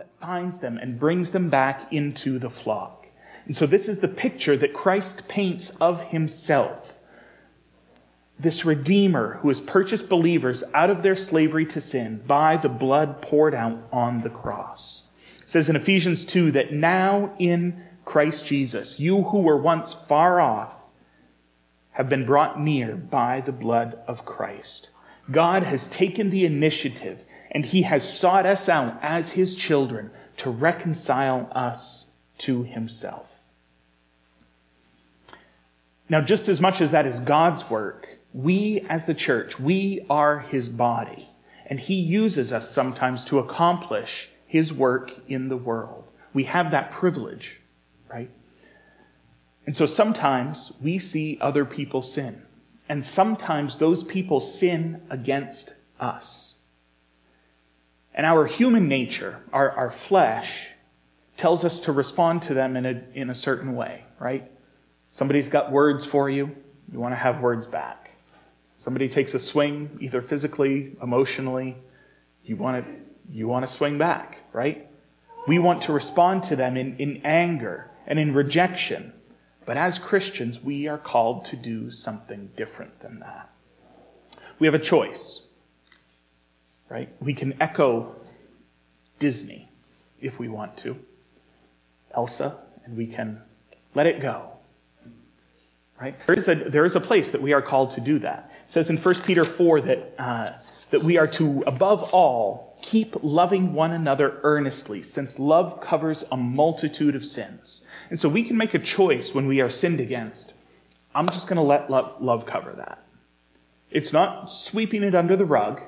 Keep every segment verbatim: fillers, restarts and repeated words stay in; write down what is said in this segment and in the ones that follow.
that finds them and brings them back into the flock. And so this is the picture that Christ paints of himself. This Redeemer who has purchased believers out of their slavery to sin by the blood poured out on the cross. It says in Ephesians two that now in Christ Jesus, you who were once far off have been brought near by the blood of Christ. God has taken the initiative and he has sought us out as his children to reconcile us to himself. Now, just as much as that is God's work, we as the church, we are his body. And he uses us sometimes to accomplish his work in the world. We have that privilege, right? And so sometimes we see other people sin. And sometimes those people sin against us. And our human nature, our, our flesh, tells us to respond to them in a, in a certain way, right? Somebody's got words for you, you want to have words back. Somebody takes a swing, either physically, emotionally, you want to, you want to swing back, right? We want to respond to them in, in anger and in rejection. But as Christians, we are called to do something different than that. We have a choice, right? We can echo Disney if we want to, Elsa, and we can let it go, right? There is a, there is a place that we are called to do that. It says in First Peter four that, uh, that we are to, above all, keep loving one another earnestly, since love covers a multitude of sins. And so we can make a choice when we are sinned against. I'm just going to let love, love cover that. It's not sweeping it under the rug,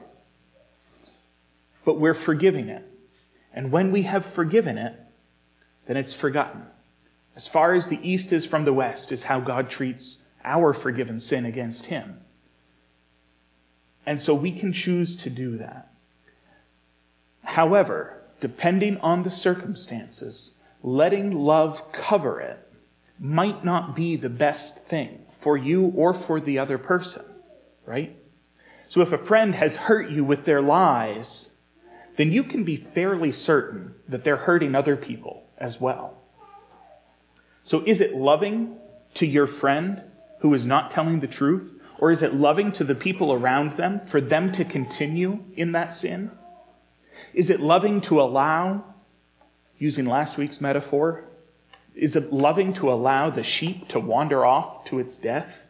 but we're forgiving it. And when we have forgiven it, then it's forgotten. As far as the east is from the west is how God treats our forgiven sin against him. And so we can choose to do that. However, depending on the circumstances, letting love cover it might not be the best thing for you or for the other person, right? So if a friend has hurt you with their lies, then you can be fairly certain that they're hurting other people as well. So is it loving to your friend who is not telling the truth? Or is it loving to the people around them for them to continue in that sin? Is it loving to allow, using last week's metaphor, is it loving to allow the sheep to wander off to its death?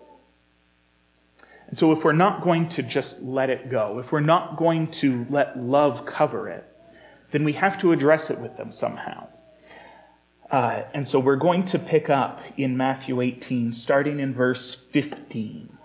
And so if we're not going to just let it go, if we're not going to let love cover it, then we have to address it with them somehow. Uh, and so we're going to pick up in Matthew eighteen, starting in verse fifteen.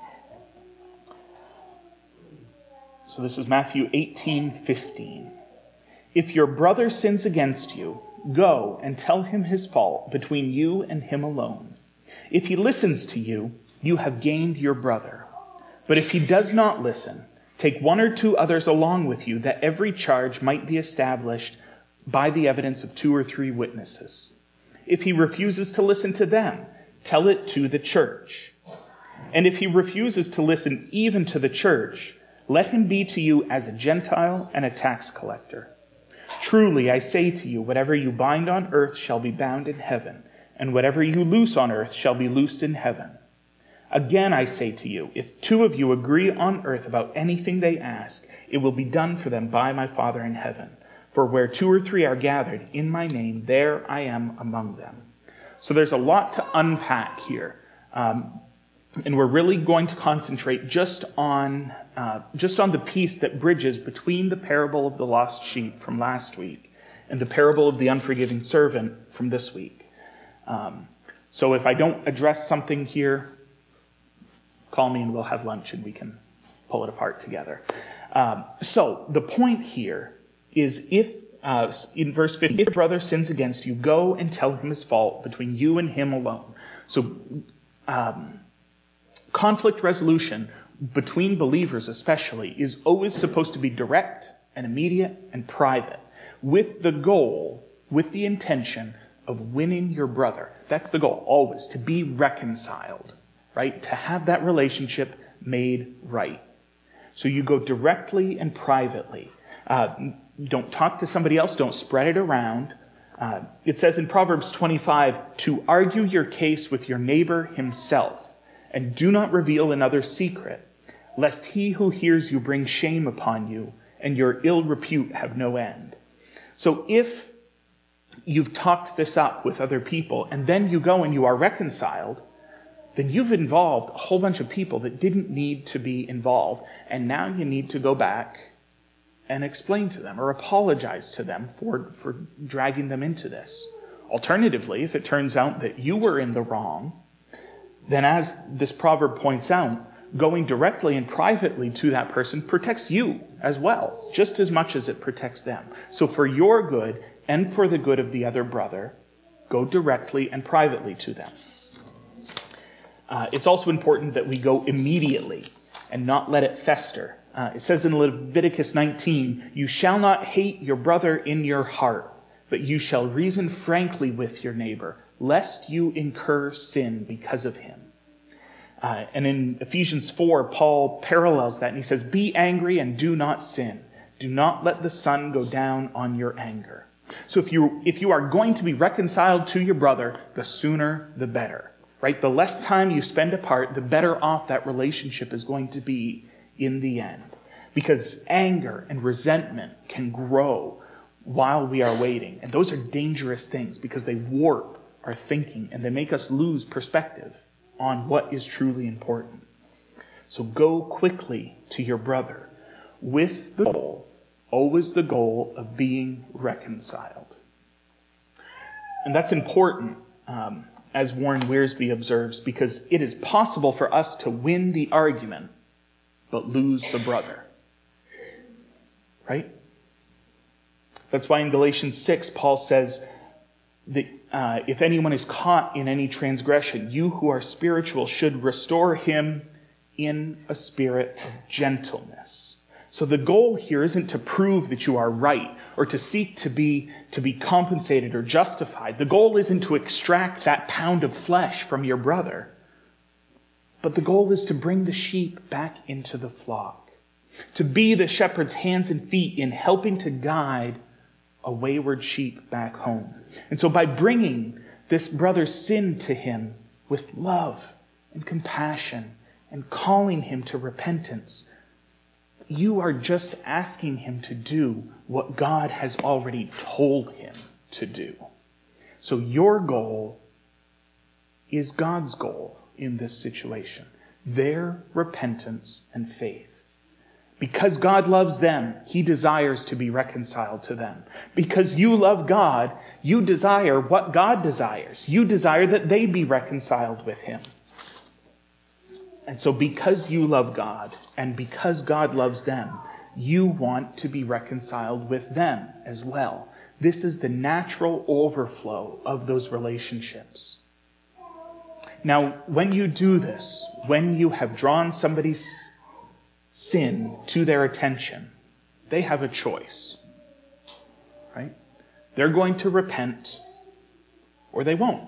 So this is Matthew eighteen fifteen. If your brother sins against you, go and tell him his fault between you and him alone. If he listens to you, you have gained your brother. But if he does not listen, take one or two others along with you, that every charge might be established by the evidence of two or three witnesses. If he refuses to listen to them, tell it to the church. And if he refuses to listen even to the church, let him be to you as a Gentile and a tax collector. Truly, I say to you, whatever you bind on earth shall be bound in heaven, and whatever you loose on earth shall be loosed in heaven. Again, I say to you, if two of you agree on earth about anything they ask, it will be done for them by my Father in heaven. For where two or three are gathered in my name, there I am among them. So there's a lot to unpack here. Um, and we're really going to concentrate just on, uh, just on the piece that bridges between the parable of the lost sheep from last week and the parable of the unforgiving servant from this week. Um, so if I don't address something here, call me and we'll have lunch and we can pull it apart together. Um, so the point here is if, uh, in verse fifty, if a brother sins against you, go and tell him his fault between you and him alone. So um, conflict resolution between believers especially is always supposed to be direct and immediate and private, with the goal, with the intention of winning your brother. That's the goal, always, to be reconciled, right? To have that relationship made right. So you go directly and privately. Uh, Don't talk to somebody else. Don't spread it around. Uh, it says in Proverbs twenty-five, to argue your case with your neighbor himself, and do not reveal another's secret, lest he who hears you bring shame upon you, and your ill repute have no end. So if you've talked this up with other people, and then you go and you are reconciled, then you've involved a whole bunch of people that didn't need to be involved, and now you need to go back and explain to them or apologize to them for, for dragging them into this. Alternatively, if it turns out that you were in the wrong, then as this proverb points out, going directly and privately to that person protects you as well, just as much as it protects them. So for your good and for the good of the other brother, go directly and privately to them. Uh, it's also important that we go immediately and not let it fester. Uh, it says in Leviticus nineteen, you shall not hate your brother in your heart, but you shall reason frankly with your neighbor, lest you incur sin because of him. Uh, and in Ephesians four, Paul parallels that, and he says, be angry and do not sin. Do not let the sun go down on your anger. So if you if you are going to be reconciled to your brother, the sooner the better, right? The less time you spend apart, the better off that relationship is going to be in the end. Because anger and resentment can grow while we are waiting. And those are dangerous things because they warp our thinking and they make us lose perspective on what is truly important. So go quickly to your brother with the goal, always the goal of being reconciled. And that's important, um, as Warren Wiersbe observes, because it is possible for us to win the argument but lose the brother. Right? That's why in Galatians six, Paul says that uh, if anyone is caught in any transgression, you who are spiritual should restore him in a spirit of gentleness. So the goal here isn't to prove that you are right or to seek to be, to be compensated or justified. The goal isn't to extract that pound of flesh from your brother. But the goal is to bring the sheep back into the flock, to be the shepherd's hands and feet in helping to guide a wayward sheep back home. And so by bringing this brother's sin to him with love and compassion and calling him to repentance, you are just asking him to do what God has already told him to do. So your goal is God's goal in this situation, their repentance and faith. Because God loves them, he desires to be reconciled to them. Because you love God, you desire what God desires. You desire that they be reconciled with him. And so because you love God, and because God loves them, you want to be reconciled with them as well. This is the natural overflow of those relationships. Now, when you do this, when you have drawn somebody's sin to their attention, they have a choice, right? They're going to repent or they won't.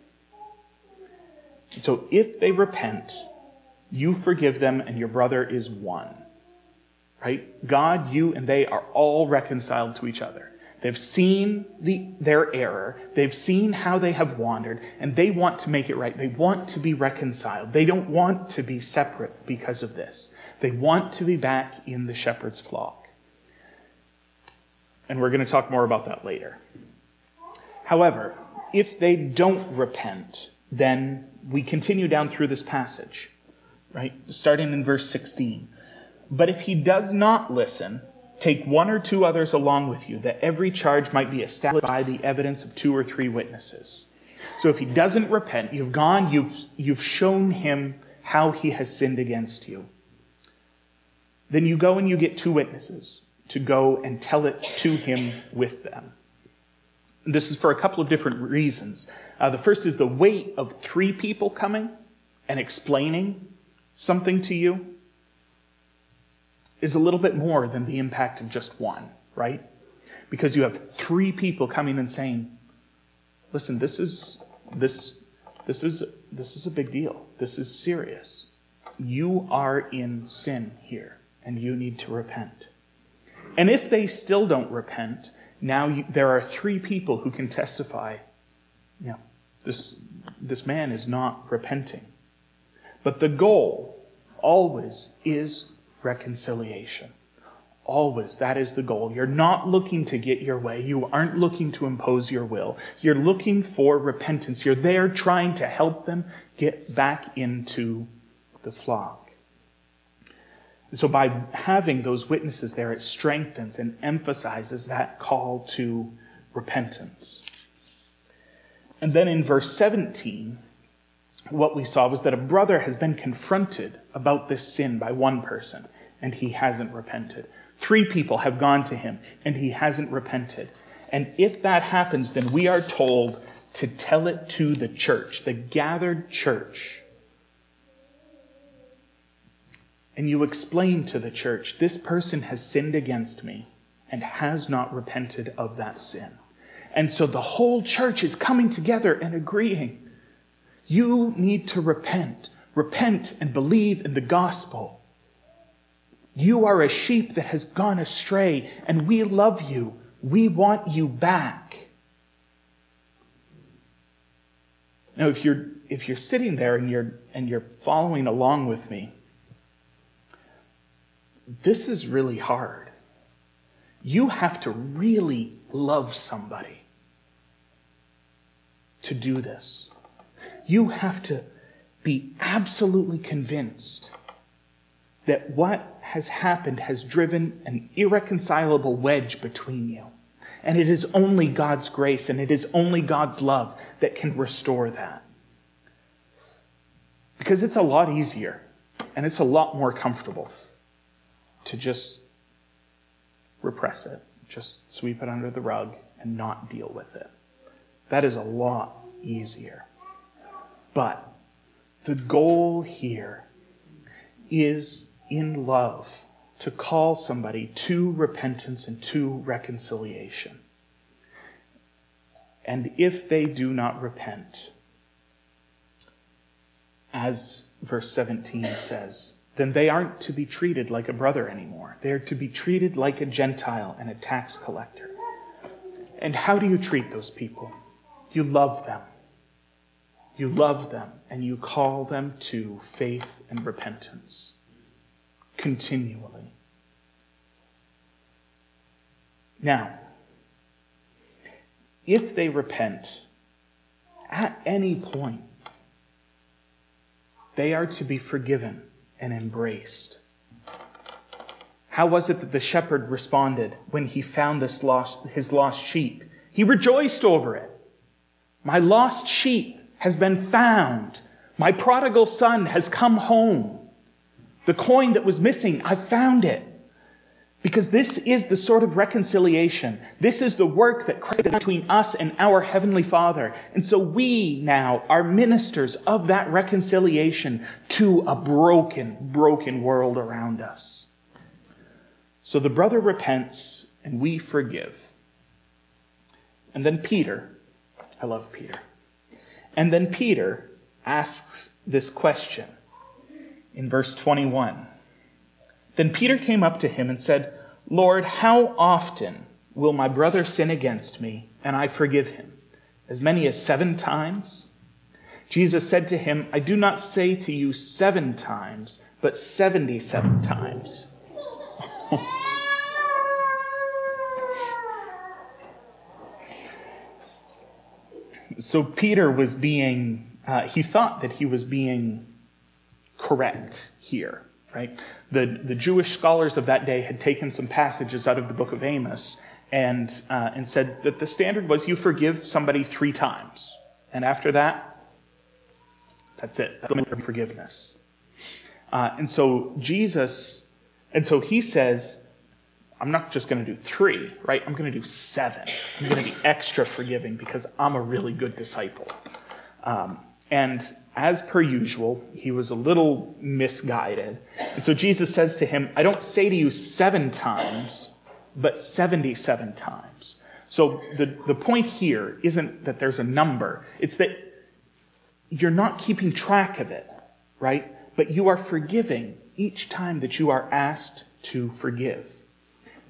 So if they repent, you forgive them and your brother is one, right? God, you, and they are all reconciled to each other. They've seen the, their error. They've seen how they have wandered, and they want to make it right. They want to be reconciled. They don't want to be separate because of this. They want to be back in the shepherd's flock. And we're going to talk more about that later. However, if they don't repent, then we continue down through this passage, right? Starting in verse sixteen. But if he does not listen, take one or two others along with you, that every charge might be established by the evidence of two or three witnesses. So if he doesn't repent, you've gone, you've, you've shown him how he has sinned against you. Then you go and you get two witnesses to go and tell it to him with them. This is for a couple of different reasons. Uh, the first is the weight of three people coming and explaining something to you is a little bit more than the impact of just one, right? Because you have three people coming and saying, listen, this is this this is this is a big deal. This is serious. You are in sin here, and you need to repent. And if they still don't repent, now you, there are three people who can testify, you know, this, this man is not repenting. But the goal always is reconciliation. Always, that is the goal. You're not looking to get your way. You aren't looking to impose your will. You're looking for repentance. You're there trying to help them get back into the flock. So by having those witnesses there, it strengthens and emphasizes that call to repentance. And then in verse seventeen, what we saw was that a brother has been confronted about this sin by one person, and he hasn't repented. Three people have gone to him, and he hasn't repented. And if that happens, then we are told to tell it to the church, the gathered church. And you explain to the church, this person has sinned against me and has not repented of that sin. And so the whole church is coming together and agreeing. You need to repent. Repent and believe in the gospel. You are a sheep that has gone astray, and we love you. We want you back. Now, if you're if you're sitting there and you're and you're following along with me, this is really hard. You have to really love somebody to do this. You have to be absolutely convinced that what has happened has driven an irreconcilable wedge between you. And it is only God's grace and it is only God's love that can restore that. Because it's a lot easier and it's a lot more comfortable to just repress it, just sweep it under the rug and not deal with it. That is a lot easier. But the goal here is in love to call somebody to repentance and to reconciliation. And if they do not repent, as verse seventeen says, then they aren't to be treated like a brother anymore. They are to be treated like a Gentile and a tax collector. And how do you treat those people? You love them. You love them and you call them to faith and repentance continually. Now, if they repent at any point, they are to be forgiven and embraced. How was it that the shepherd responded when he found this lost, his lost sheep? He rejoiced over it. My lost sheep has been found. My prodigal son has come home. The coin that was missing, I found it. Because this is the sort of reconciliation. This is the work that Christ did between us and our Heavenly Father. And so we now are ministers of that reconciliation to a broken, broken world around us. So the brother repents and we forgive. And then Peter, I love Peter. And then Peter asks this question in verse twenty-one. Then Peter came up to him and said, Lord, how often will my brother sin against me and I forgive him? As many as seven times? Jesus said to him, I do not say to you seven times, but seventy-seven times. So Peter was being, uh, he thought that he was being correct here. Right? The, the Jewish scholars of that day had taken some passages out of the book of Amos and, uh, and said that the standard was you forgive somebody three times. And after that, that's it. That's the forgiveness. Uh, and so Jesus, and so he says, I'm not just going to do three, right? I'm going to do seven. I'm going to be extra forgiving because I'm a really good disciple. Um, and as per usual, he was a little misguided. And so Jesus says to him, I don't say to you seven times, but seventy-seven times. So the, the point here isn't that there's a number. It's that you're not keeping track of it, right? But you are forgiving each time that you are asked to forgive.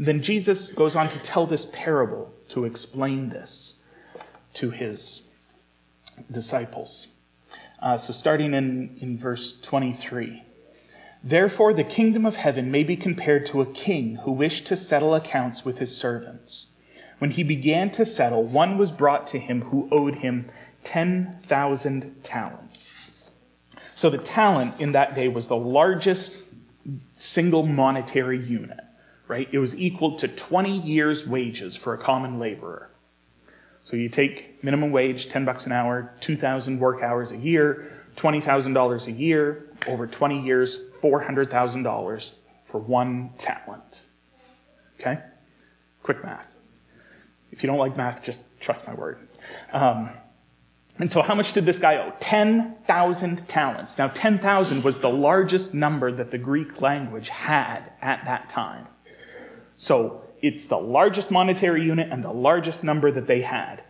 Then Jesus goes on to tell this parable to explain this to his disciples. Uh, so starting in, in verse twenty-three. Therefore the kingdom of heaven may be compared to a king who wished to settle accounts with his servants. When he began to settle, one was brought to him who owed him ten thousand talents. So the talent in that day was the largest single monetary unit, right? It was equal to twenty years' wages for a common laborer. So you take minimum wage, ten bucks an hour, two thousand work hours a year, twenty thousand dollars a year, over twenty years, four hundred thousand dollars for one talent. Okay? Quick math. If you don't like math, just trust my word. Um, and so how much did this guy owe? ten thousand talents. Now, ten thousand was the largest number that the Greek language had at that time. So it's the largest monetary unit and the largest number that they had.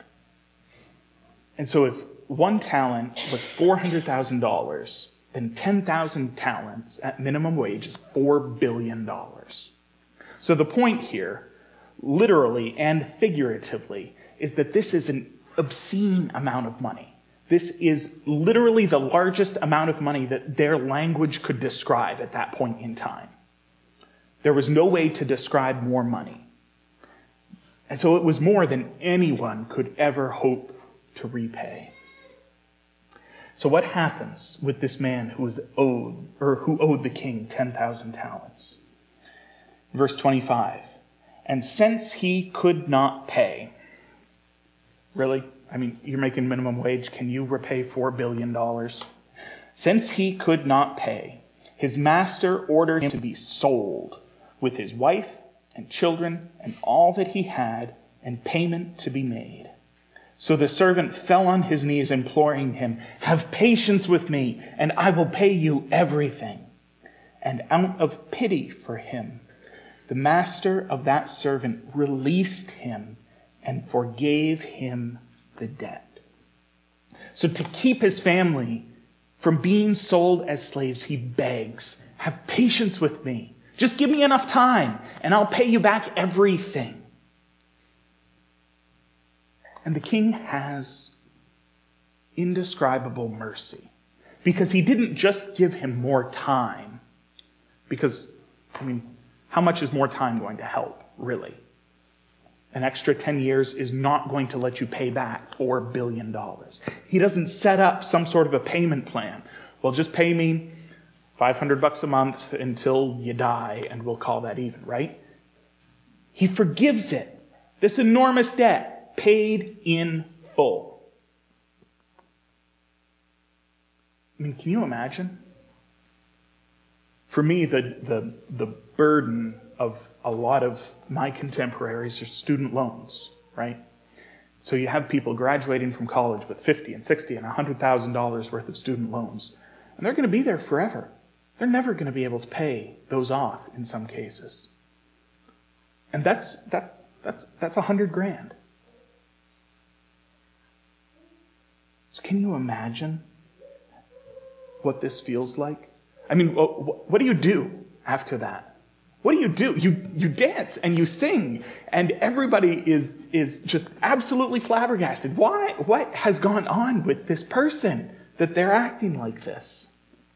And so if one talent was four hundred thousand dollars, then ten thousand talents at minimum wage is four billion dollars. So the point here, literally and figuratively, is that this is an obscene amount of money. This is literally the largest amount of money that their language could describe at that point in time. There was no way to describe more money. And so it was more than anyone could ever hope to repay. So what happens with this man who is owed, or who owed the king ten thousand talents? Verse twenty-five. And since he could not pay, really? I mean, you're making minimum wage. Can you repay four billion dollars? Since he could not pay, his master ordered him to be sold with his wife and children and all that he had, and payment to be made. So the servant fell on his knees, imploring him, "Have patience with me, and I will pay you everything." And out of pity for him, the master of that servant released him and forgave him the debt. So to keep his family from being sold as slaves, he begs, "Have patience with me. Just give me enough time, and I'll pay you back everything." And the king has indescribable mercy, because he didn't just give him more time. Because, I mean, how much is more time going to help, really? An extra ten years is not going to let you pay back four billion dollars. He doesn't set up some sort of a payment plan. Well, just pay me five hundred bucks a month until you die, and we'll call that even, right? He forgives it. This enormous debt, paid in full. I mean, can you imagine? For me, the, the, the burden of a lot of my contemporaries are student loans, right? So you have people graduating from college with fifty and sixty and one hundred thousand dollars worth of student loans, and they're going to be there forever. They're never going to be able to pay those off in some cases. And that's that that's that's a hundred grand. So can you imagine what this feels like? I mean, what, what do you do after that? What do you do? You you dance and you sing, and everybody is is just absolutely flabbergasted. Why? What has gone on with this person that they're acting like this?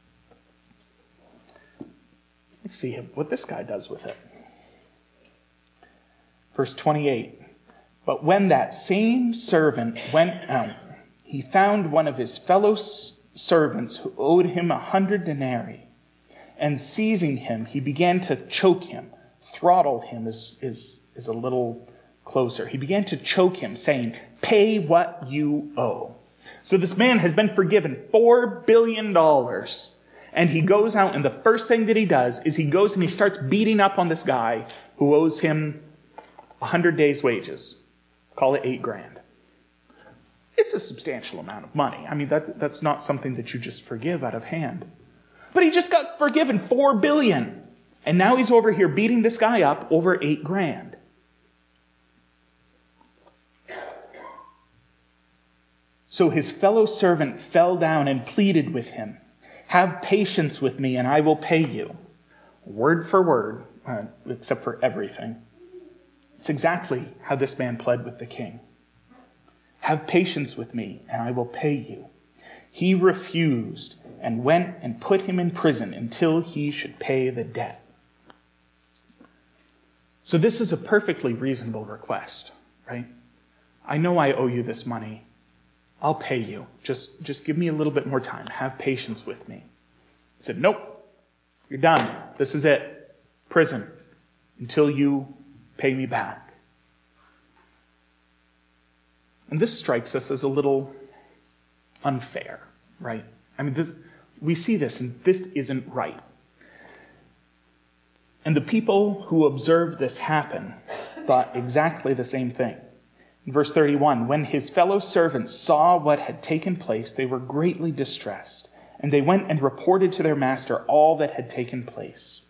Let's see what this guy does with it. Verse twenty-eight. But when that same servant went out, he found one of his fellow servants who owed him a hundred denarii. And seizing him, he began to choke him. Throttle him is, is, is a little closer. He began to choke him, saying, "Pay what you owe." So this man has been forgiven four billion dollars. And he goes out, and the first thing that he does is he goes and he starts beating up on this guy who owes him a hundred days' wages. Call it eight grand. It's a substantial amount of money. I mean, that that's not something that you just forgive out of hand. But he just got forgiven four billion dollars. And now he's over here beating this guy up over eight grand. So his fellow servant fell down and pleaded with him, "Have patience with me, and I will pay you." Word for word, uh, except for everything. It's exactly how this man pled with the king. Have patience with me, and I will pay you. He refused and went and put him in prison until he should pay the debt. So this is a perfectly reasonable request, right? I know I owe you this money. I'll pay you. Just, just give me a little bit more time. Have patience with me. He said, nope, you're done. This is it. Prison until you pay me back. And this strikes us as a little unfair, right? I mean, this, we see this, and this isn't right. And the people who observed this happen thought exactly the same thing. In verse thirty-one, when his fellow servants saw what had taken place, they were greatly distressed, and they went and reported to their master all that had taken place.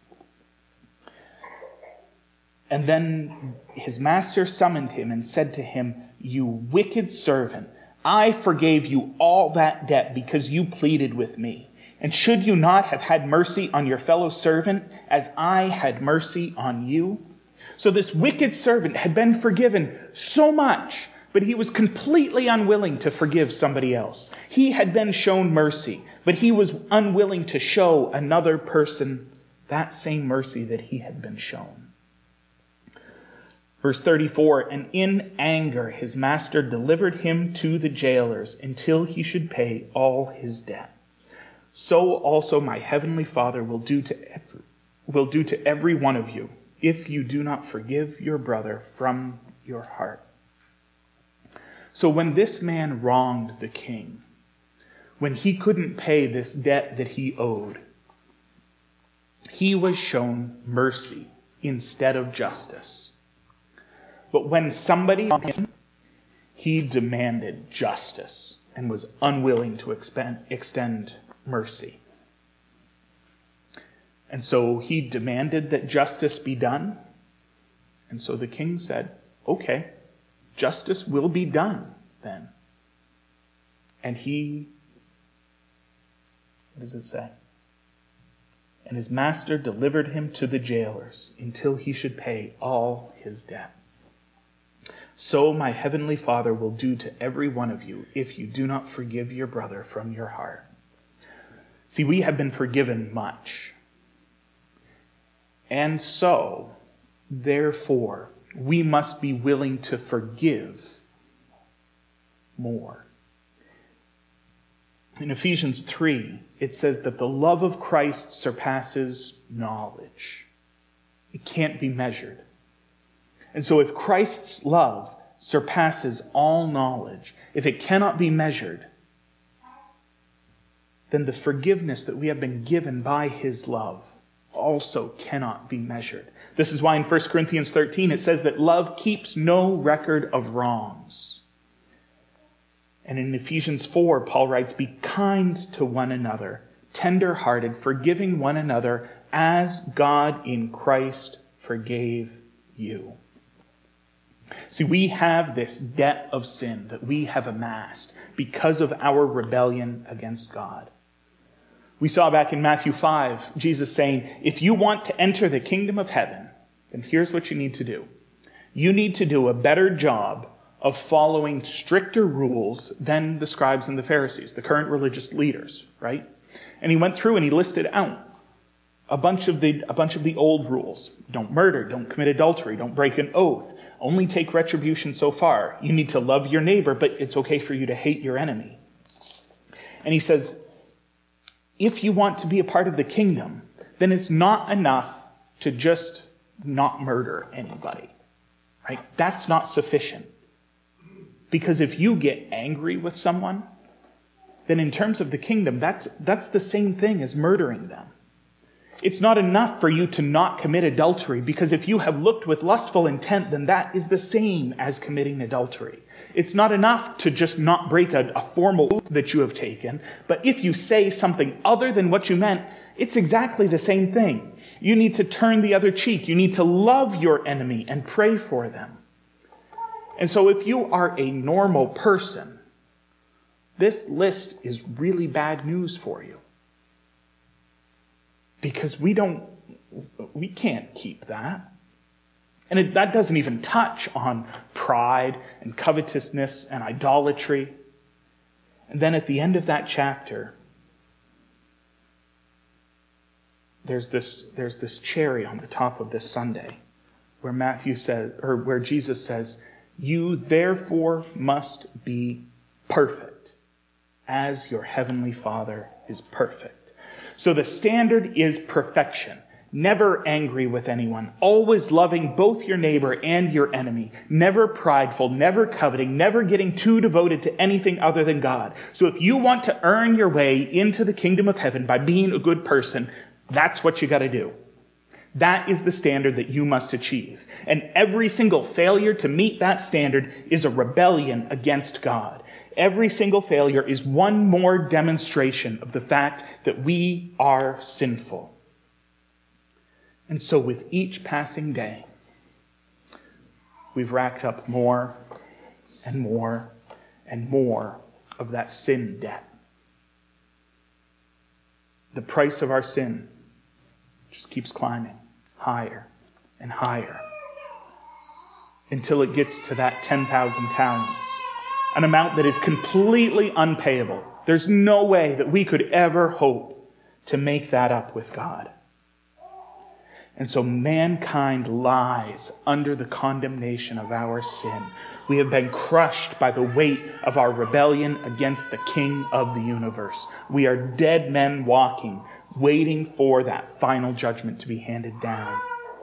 And then his master summoned him and said to him, you wicked servant, I forgave you all that debt because you pleaded with me. And should you not have had mercy on your fellow servant as I had mercy on you? So this wicked servant had been forgiven so much, but he was completely unwilling to forgive somebody else. He had been shown mercy, but he was unwilling to show another person that same mercy that he had been shown. Verse thirty-four, and in anger his master delivered him to the jailers until he should pay all his debt. So also my heavenly Father will do to every, will do to every one of you if you do not forgive your brother from your heart. So when this man wronged the king, when he couldn't pay this debt that he owed, he was shown mercy instead of justice. But when somebody wronged him, he demanded justice and was unwilling to expend, extend mercy. And so he demanded that justice be done. And so the king said, okay, justice will be done then. And he, what does it say? And his master delivered him to the jailers until he should pay all his debt. So my heavenly Father will do to every one of you if you do not forgive your brother from your heart. See, we have been forgiven much. And so, therefore, we must be willing to forgive more. In Ephesians three, it says that the love of Christ surpasses knowledge. It can't be measured. And so if Christ's love surpasses all knowledge, if it cannot be measured, then the forgiveness that we have been given by his love also cannot be measured. This is why in First Corinthians thirteen it says that love keeps no record of wrongs. And in Ephesians four, Paul writes, be kind to one another, tender-hearted, forgiving one another as God in Christ forgave you. See, we have this debt of sin that we have amassed because of our rebellion against God. We saw back in Matthew five, Jesus saying, if you want to enter the kingdom of heaven, then here's what you need to do. You need to do a better job of following stricter rules than the scribes and the Pharisees, the current religious leaders, right? And he went through and he listed out a bunch of the, a bunch of the old rules. Don't murder, don't commit adultery, don't break an oath, only take retribution so far. You need to love your neighbor, but it's okay for you to hate your enemy. And he says, if you want to be a part of the kingdom, then it's not enough to just not murder anybody, right? That's not sufficient. Because if you get angry with someone, then in terms of the kingdom, that's, that's the same thing as murdering them. It's not enough for you to not commit adultery, because if you have looked with lustful intent, then that is the same as committing adultery. It's not enough to just not break a, a formal oath that you have taken, but if you say something other than what you meant, it's exactly the same thing. You need to turn the other cheek. You need to love your enemy and pray for them. And so if you are a normal person, this list is really bad news for you. Because we don't, We can't keep that. And it, that doesn't even touch on pride and covetousness and idolatry. And then at the end of that chapter, there's this, there's this cherry on the top of this sundae where Matthew says, or where Jesus says, "You therefore must be perfect as your heavenly Father is perfect." So the standard is perfection. Never angry with anyone, always loving both your neighbor and your enemy, never prideful, never coveting, never getting too devoted to anything other than God. So if you want to earn your way into the kingdom of heaven by being a good person, that's what you got to do. That is the standard that you must achieve. And every single failure to meet that standard is a rebellion against God. Every single failure is one more demonstration of the fact that we are sinful. And so with each passing day, we've racked up more and more and more of that sin debt. The price of our sin just keeps climbing higher and higher until it gets to that ten thousand talents, an amount that is completely unpayable. There's no way that we could ever hope to make that up with God. And so mankind lies under the condemnation of our sin. We have been crushed by the weight of our rebellion against the King of the universe. We are dead men walking, waiting for that final judgment to be handed down.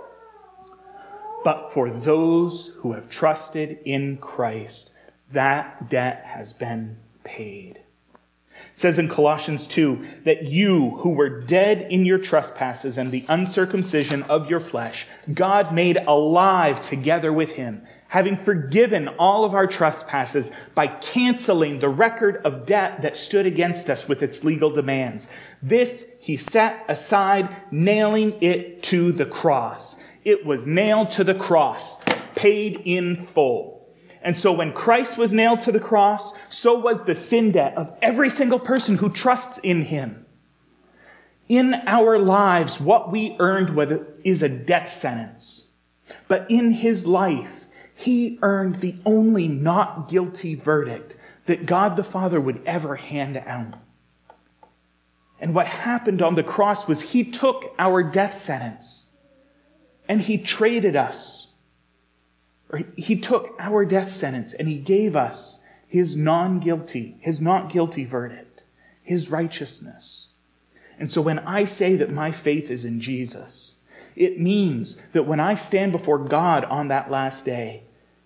But for those who have trusted in Christ, that debt has been paid. It says in Colossians two that you who were dead in your trespasses and the uncircumcision of your flesh, God made alive together with him, having forgiven all of our trespasses by canceling the record of debt that stood against us with its legal demands. This he set aside, nailing it to the cross. It was nailed to the cross, paid in full. And so when Christ was nailed to the cross, so was the sin debt of every single person who trusts in him. In our lives, what we earned is a death sentence. But in his life, he earned the only not guilty verdict that God the Father would ever hand out. And what happened on the cross was he took our death sentence and he traded us. Or he took our death sentence and he gave us his non-guilty, his not guilty verdict, his righteousness. And so when I say that my faith is in Jesus, it means that when I stand before God on that last day,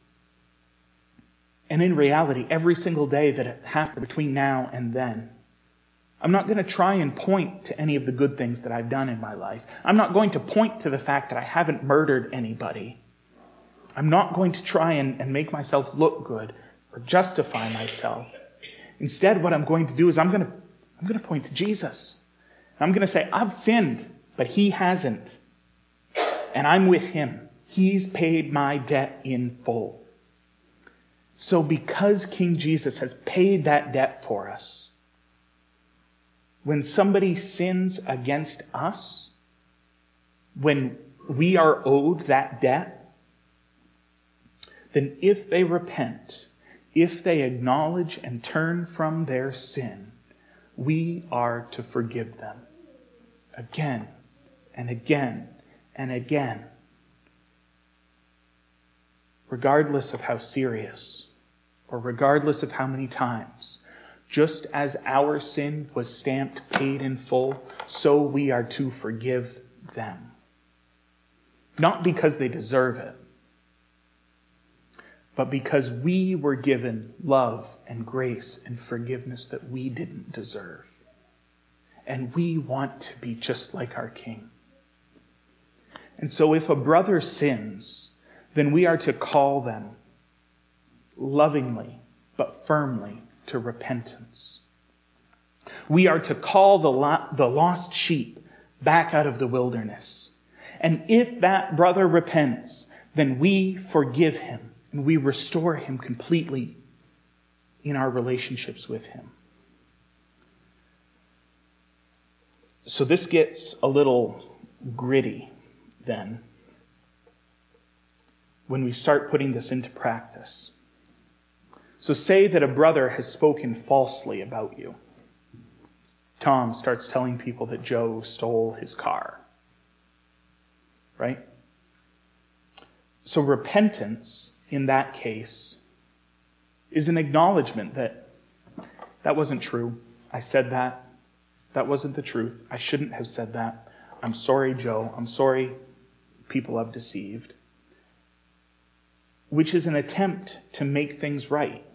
and in reality, every single day that it happened between now and then, I'm not going to try and point to any of the good things that I've done in my life. I'm not going to point to the fact that I haven't murdered anybody. I'm not going to try and, and make myself look good or justify myself. Instead, what I'm going to do is I'm going to, I'm going to point to Jesus. I'm going to say, I've sinned, but he hasn't. And I'm with him. He's paid my debt in full. So because King Jesus has paid that debt for us, when somebody sins against us, when we are owed that debt, then if they repent, if they acknowledge and turn from their sin, we are to forgive them again and again and again, regardless of how serious or regardless of how many times. Just as our sin was stamped paid in full, so we are to forgive them. Not because they deserve it, but because we were given love and grace and forgiveness that we didn't deserve. And we want to be just like our King. And so if a brother sins, then we are to call them lovingly but firmly to repentance. We are to call the, lo- the lost sheep back out of the wilderness. And if that brother repents, then we forgive him. And we restore him completely in our relationships with him. So this gets a little gritty then, when we start putting this into practice? So say that a brother has spoken falsely about you. Tom starts telling people that Joe stole his car. Right? So repentance, in that case, is an acknowledgement that that wasn't true. I said that. That wasn't the truth. I shouldn't have said that. I'm sorry, Joe. I'm sorry people I've deceived. Which is an attempt to make things right.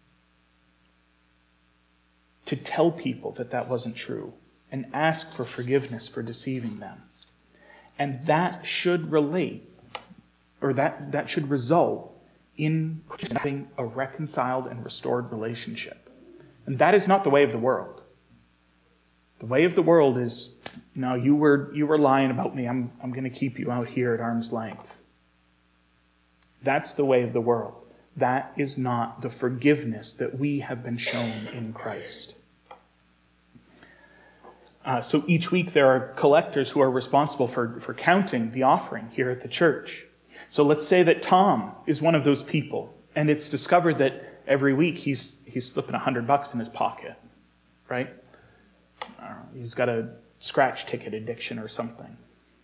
To tell people that that wasn't true and ask for forgiveness for deceiving them. And that should relate, or that, that should result in having a reconciled and restored relationship. And that is not the way of the world. The way of the world is, no, you were you were lying about me. I'm I'm going to keep you out here at arm's length. That's the way of the world. That is not the forgiveness that we have been shown in Christ. Uh, so each week there are collectors who are responsible for, for counting the offering here at the church. So let's say that Tom is one of those people, and it's discovered that every week he's he's slipping a hundred bucks in his pocket, right? I don't know, he's got a scratch ticket addiction or something.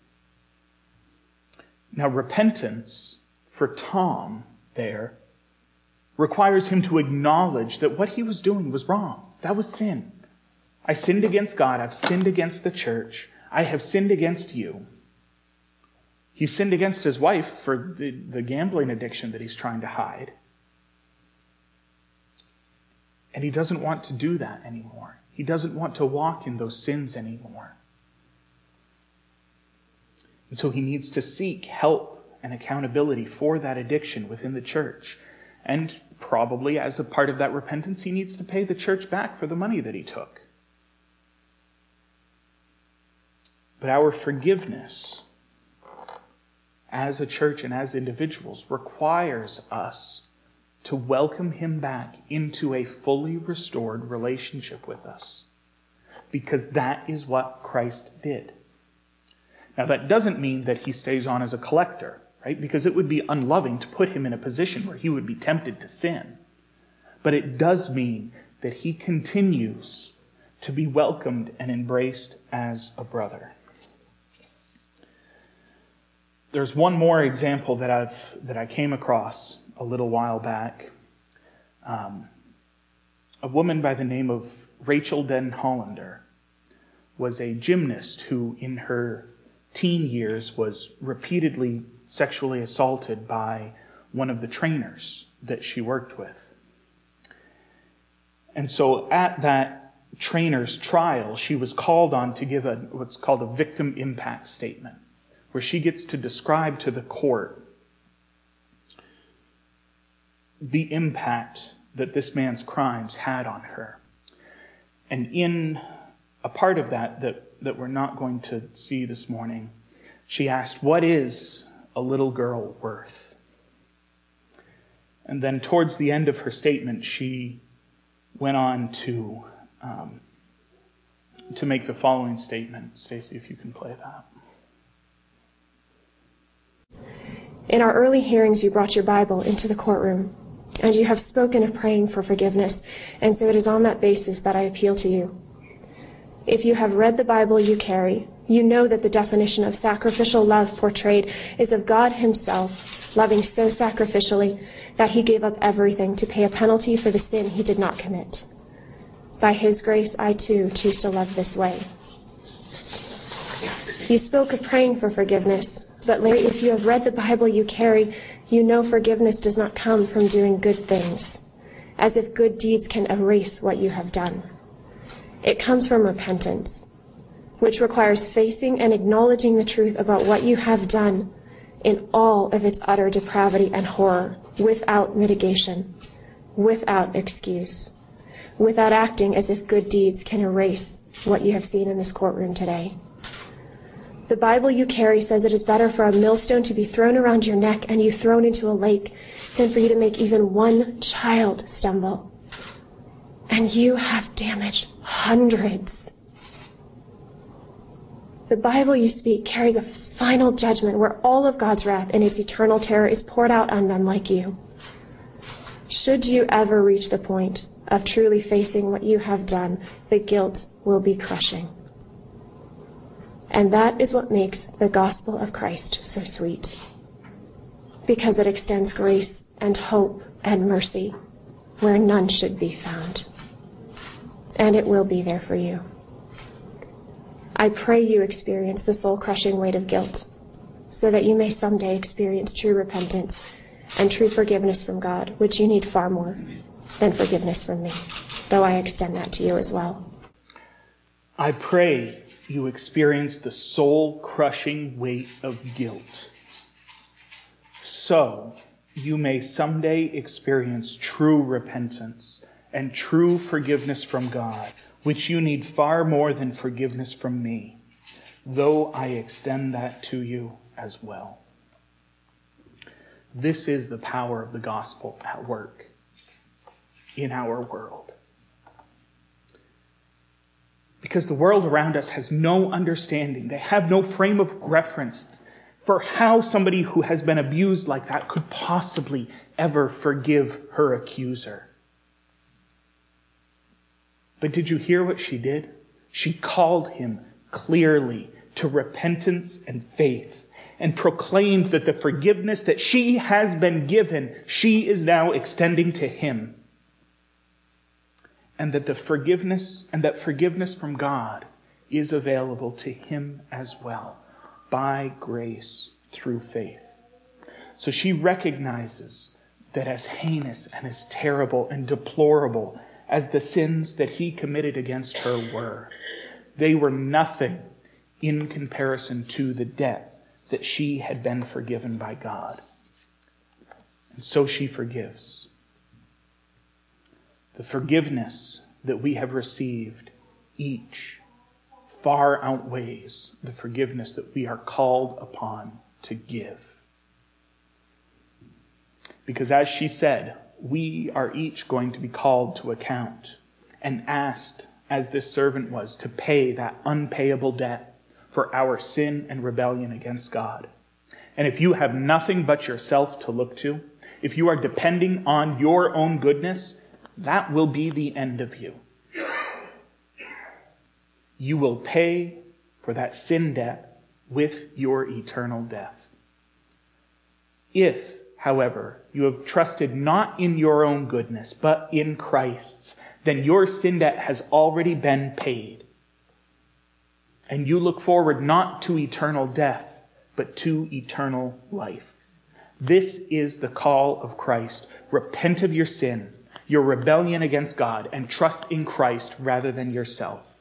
Now repentance for Tom there requires him to acknowledge that what he was doing was wrong. That was sin. I sinned against God. I've sinned against the church. I have sinned against you. He sinned against his wife for the, the gambling addiction that he's trying to hide. And he doesn't want to do that anymore. He doesn't want to walk in those sins anymore. And so he needs to seek help and accountability for that addiction within the church. And probably as a part of that repentance, he needs to pay the church back for the money that he took. But our forgiveness as a church and as individuals requires us to welcome him back into a fully restored relationship with us. Because that is what Christ did. Now that doesn't mean that he stays on as a collector, right? Because it would be unloving to put him in a position where he would be tempted to sin. But it does mean that he continues to be welcomed and embraced as a brother. There's one more example that I've that I came across a little while back. Um, a woman by the name of Rachel Den Hollander was a gymnast who, in her teen years, was repeatedly sexually assaulted by one of the trainers that she worked with. And so at that trainer's trial, she was called on to give a what's called a victim impact statement, where she gets to describe to the court the impact that this man's crimes had on her. And in a part of that that, that we're not going to see this morning, she asked, "What is a little girl worth?" And then towards the end of her statement, she went on to, um, to make the following statement. Stacy, if you can play that. In our early hearings, you brought your Bible into the courtroom, and you have spoken of praying for forgiveness, and so it is on that basis that I appeal to you. If you have read the Bible you carry, you know that the definition of sacrificial love portrayed is of God himself, loving so sacrificially that he gave up everything to pay a penalty for the sin he did not commit. By his grace, I too choose to love this way. You spoke of praying for forgiveness, but Larry, if you have read the Bible you carry, you know forgiveness does not come from doing good things, as if good deeds can erase what you have done. It comes from repentance, which requires facing and acknowledging the truth about what you have done in all of its utter depravity and horror, without mitigation, without excuse, without acting as if good deeds can erase what you have seen in this courtroom today. The Bible you carry says it is better for a millstone to be thrown around your neck and you thrown into a lake than for you to make even one child stumble. And you have damaged hundreds. The Bible you speak carries a final judgment where all of God's wrath and its eternal terror is poured out on men like you. Should you ever reach the point of truly facing what you have done, the guilt will be crushing. And that is what makes the gospel of Christ so sweet, because it extends grace and hope and mercy where none should be found. And it will be there for you. I pray you experience the soul-crushing weight of guilt, so that you may someday experience true repentance and true forgiveness from God, which you need far more than forgiveness from me, though I extend that to you as well. I pray you experience the soul-crushing weight of guilt, so you may someday experience true repentance and true forgiveness from God, which you need far more than forgiveness from me, though I extend that to you as well. This is the power of the gospel at work in our world. Because the world around us has no understanding. They have no frame of reference for how somebody who has been abused like that could possibly ever forgive her accuser. But did you hear what she did? She called him clearly to repentance and faith, and proclaimed that the forgiveness that she has been given, she is now extending to him. And that the forgiveness, and that forgiveness from God is available to him as well, by grace through faith. So she recognizes that as heinous and as terrible and deplorable as the sins that he committed against her were, they were nothing in comparison to the debt that she had been forgiven by God. And so she forgives. The forgiveness that we have received each far outweighs the forgiveness that we are called upon to give. Because as she said, we are each going to be called to account and asked, as this servant was, to pay that unpayable debt for our sin and rebellion against God. And if you have nothing but yourself to look to, if you are depending on your own goodness, that will be the end of you. You will pay for that sin debt with your eternal death. If, however, you have trusted not in your own goodness, but in Christ's, then your sin debt has already been paid. And you look forward not to eternal death, but to eternal life. This is the call of Christ. Repent of your sin, your rebellion against God, and trust in Christ rather than yourself.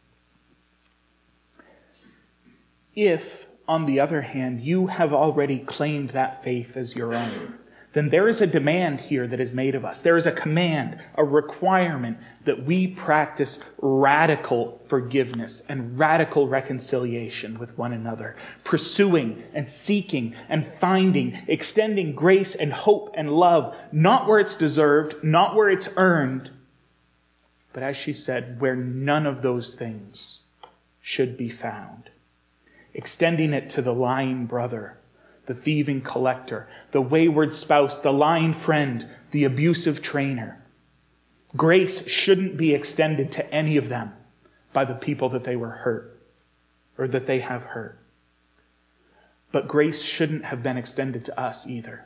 If, on the other hand, you have already claimed that faith as your own, then there is a demand here that is made of us. There is a command, a requirement that we practice radical forgiveness and radical reconciliation with one another, pursuing and seeking and finding, extending grace and hope and love, not where it's deserved, not where it's earned, but as she said, where none of those things should be found. Extending it to the lying brother, the thieving collector, the wayward spouse, the lying friend, the abusive trainer. Grace shouldn't be extended to any of them by the people that they were hurt or that they have hurt. But grace shouldn't have been extended to us either.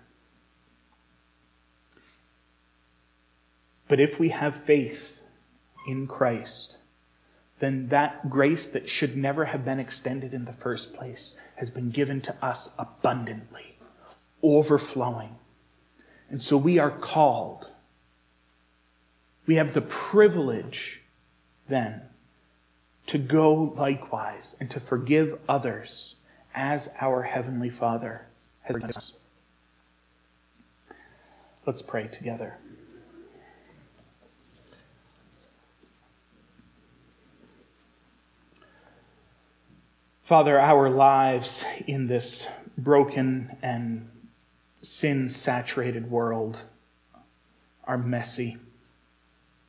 But if we have faith in Christ, then that grace that should never have been extended in the first place has been given to us abundantly, overflowing. And so we are called. We have the privilege then to go likewise and to forgive others as our Heavenly Father has forgiven us. Let's pray together. Father, our lives in this broken and sin-saturated world are messy.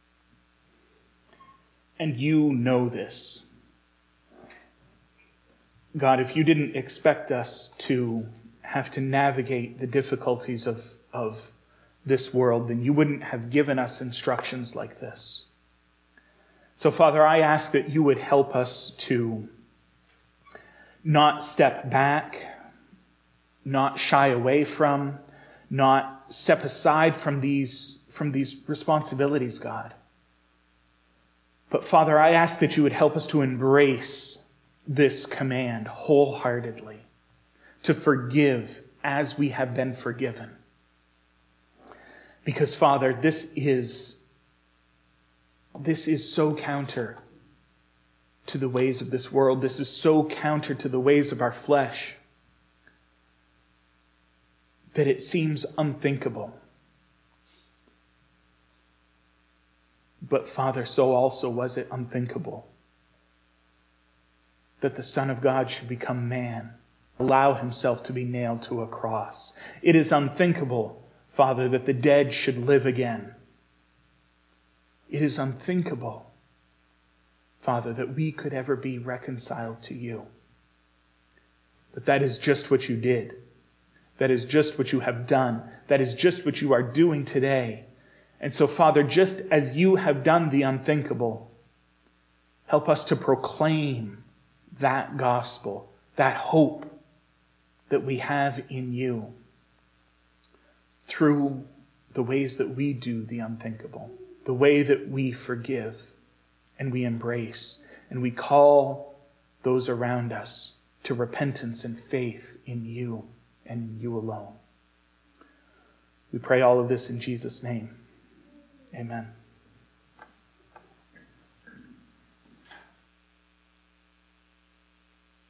And you know this. God, if you didn't expect us to have to navigate the difficulties of, of this world, then you wouldn't have given us instructions like this. So, Father, I ask that you would help us to not step back, not shy away from, not step aside from these, from these responsibilities, God. But Father, I ask that you would help us to embrace this command wholeheartedly, to forgive as we have been forgiven. Because, Father, this is, this is so counter to the ways of this world. This is so counter to the ways of our flesh that it seems unthinkable. But Father, so also was it unthinkable that the Son of God should become man, allow himself to be nailed to a cross. It is unthinkable, Father, that the dead should live again. It is unthinkable, Father, that we could ever be reconciled to you. But that is just what you did. That is just what you have done. That is just what you are doing today. And so, Father, just as you have done the unthinkable, help us to proclaim that gospel, that hope that we have in you through the ways that we do the unthinkable, the way that we forgive and we embrace and we call those around us to repentance and faith in you and in you alone. We pray all of this in Jesus' name. Amen.